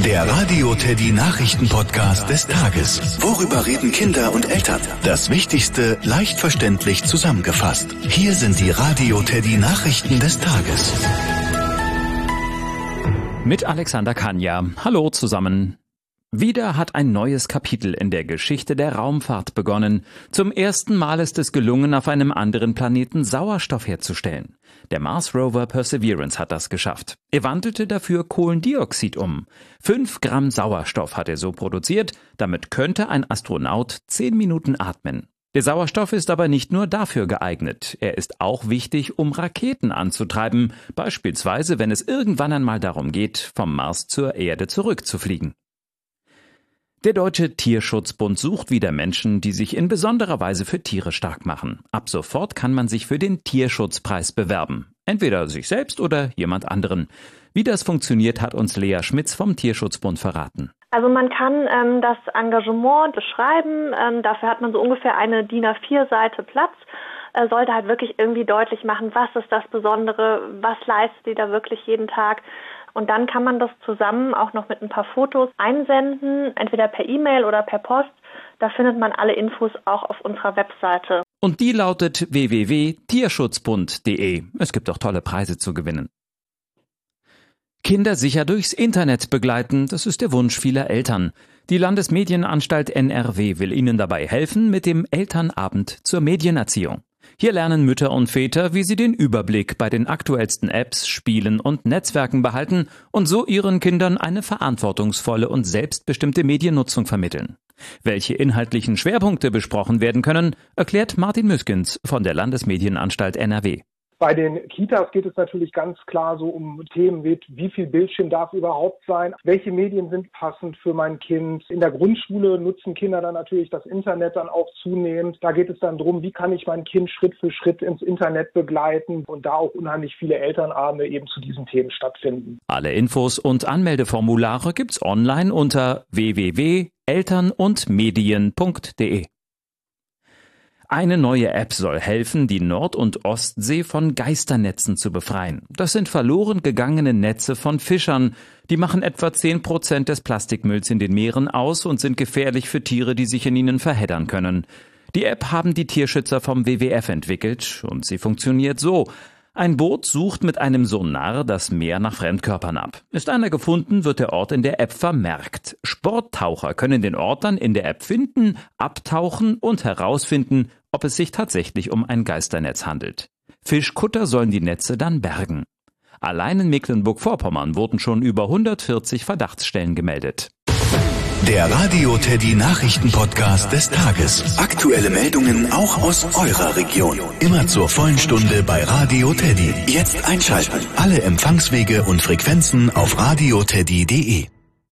Der Radio Teddy Nachrichten-Podcast des Tages. Worüber reden Kinder und Eltern? Das Wichtigste leicht verständlich zusammengefasst. Hier sind die Radio Teddy Nachrichten des Tages. Mit Alexander Kania. Hallo zusammen. Wieder hat ein neues Kapitel in der Geschichte der Raumfahrt begonnen. Zum ersten Mal ist es gelungen, auf einem anderen Planeten Sauerstoff herzustellen. Der Mars-Rover Perseverance hat das geschafft. Er wandelte dafür Kohlendioxid um. 5 Gramm Sauerstoff hat er so produziert. Damit könnte ein Astronaut 10 Minuten atmen. Der Sauerstoff ist aber nicht nur dafür geeignet. Er ist auch wichtig, um Raketen anzutreiben. Beispielsweise, wenn es irgendwann einmal darum geht, vom Mars zur Erde zurückzufliegen. Der Deutsche Tierschutzbund sucht wieder Menschen, die sich in besonderer Weise für Tiere stark machen. Ab sofort kann man sich für den Tierschutzpreis bewerben. Entweder sich selbst oder jemand anderen. Wie das funktioniert, hat uns Lea Schmitz vom Tierschutzbund verraten. Also man kann das Engagement beschreiben. Dafür hat man so ungefähr eine DIN A4-Seite Platz. Sollte halt wirklich irgendwie deutlich machen, was ist das Besondere, was leistet die da wirklich jeden Tag. Und dann kann man das zusammen auch noch mit ein paar Fotos einsenden, entweder per E-Mail oder per Post. Da findet man alle Infos auch auf unserer Webseite. Und die lautet www.tierschutzbund.de. Es gibt auch tolle Preise zu gewinnen. Kinder sicher durchs Internet begleiten, das ist der Wunsch vieler Eltern. Die Landesmedienanstalt NRW will ihnen dabei helfen mit dem Elternabend zur Medienerziehung. Hier lernen Mütter und Väter, wie sie den Überblick bei den aktuellsten Apps, Spielen und Netzwerken behalten und so ihren Kindern eine verantwortungsvolle und selbstbestimmte Mediennutzung vermitteln. Welche inhaltlichen Schwerpunkte besprochen werden können, erklärt Martin Müskens von der Landesmedienanstalt NRW. Bei den Kitas geht es natürlich ganz klar so um Themen wie, wie viel Bildschirm darf überhaupt sein, welche Medien sind passend für mein Kind. In der Grundschule nutzen Kinder dann natürlich das Internet dann auch zunehmend. Da geht es dann darum, wie kann ich mein Kind Schritt für Schritt ins Internet begleiten und da auch unheimlich viele Elternabende eben zu diesen Themen stattfinden. Alle Infos und Anmeldeformulare gibt's online unter www.elternundmedien.de. Eine neue App soll helfen, die Nord- und Ostsee von Geisternetzen zu befreien. Das sind verloren gegangene Netze von Fischern. Die machen etwa 10% des Plastikmülls in den Meeren aus und sind gefährlich für Tiere, die sich in ihnen verheddern können. Die App haben die Tierschützer vom WWF entwickelt und sie funktioniert so. Ein Boot sucht mit einem Sonar das Meer nach Fremdkörpern ab. Ist einer gefunden, wird der Ort in der App vermerkt. Sporttaucher können den Ort dann in der App finden, abtauchen und herausfinden, ob es sich tatsächlich um ein Geisternetz handelt. Fischkutter sollen die Netze dann bergen. Allein in Mecklenburg-Vorpommern wurden schon über 140 Verdachtsstellen gemeldet. Der Radio Teddy Nachrichten-Podcast des Tages. Aktuelle Meldungen auch aus eurer Region. Immer zur vollen Stunde bei Radio Teddy. Jetzt einschalten. Alle Empfangswege und Frequenzen auf radioteddy.de.